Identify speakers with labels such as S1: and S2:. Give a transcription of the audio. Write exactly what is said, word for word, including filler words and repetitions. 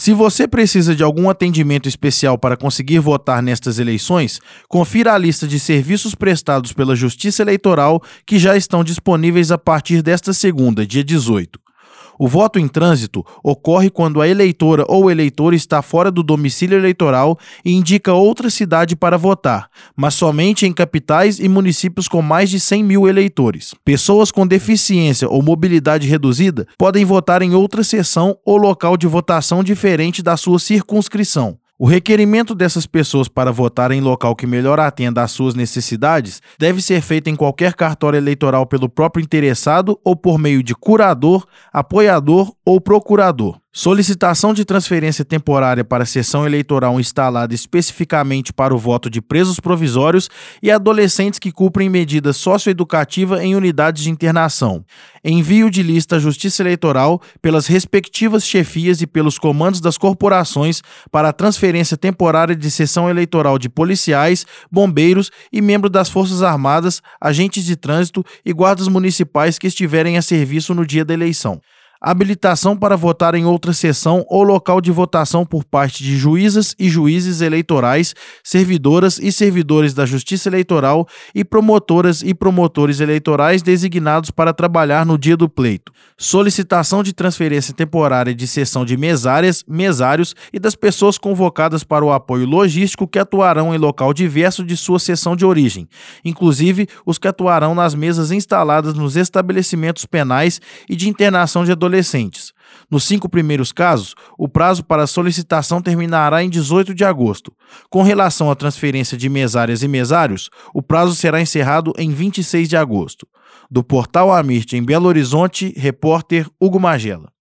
S1: Se você precisa de algum atendimento especial para conseguir votar nestas eleições, confira a lista de serviços prestados pela Justiça Eleitoral que já estão disponíveis a partir desta segunda, dia dezoito. O voto em trânsito ocorre quando a eleitora ou eleitor está fora do domicílio eleitoral e indica outra cidade para votar, mas somente em capitais e municípios com mais de cem mil eleitores. Pessoas com deficiência ou mobilidade reduzida podem votar em outra seção ou local de votação diferente da sua circunscrição. O requerimento dessas pessoas para votar em local que melhor atenda às suas necessidades deve ser feito em qualquer cartório eleitoral pelo próprio interessado ou por meio de curador, apoiador ou procurador. Solicitação de transferência temporária para a sessão eleitoral instalada especificamente para o voto de presos provisórios e adolescentes que cumprem medida socioeducativa em unidades de internação. Envio de lista à Justiça Eleitoral pelas respectivas chefias e pelos comandos das corporações para a transferência temporária de sessão eleitoral de policiais, bombeiros e membros das Forças Armadas, agentes de trânsito e guardas municipais que estiverem a serviço no dia da eleição. Habilitação para votar em outra sessão ou local de votação por parte de juízas e juízes eleitorais, servidoras e servidores da Justiça Eleitoral e promotoras e promotores eleitorais designados para trabalhar no dia do pleito. Solicitação de transferência temporária de sessão de mesárias, mesários e das pessoas convocadas para o apoio logístico que atuarão em local diverso de sua sessão de origem, inclusive os que atuarão nas mesas instaladas nos estabelecimentos penais e de internação de adolescentes. adolescentes. Nos cinco primeiros casos, o prazo para a solicitação terminará em dezoito de agosto. Com relação à transferência de mesárias e mesários, o prazo será encerrado em vinte e seis de agosto. Do Portal Amirte, em Belo Horizonte, repórter Hugo Magela.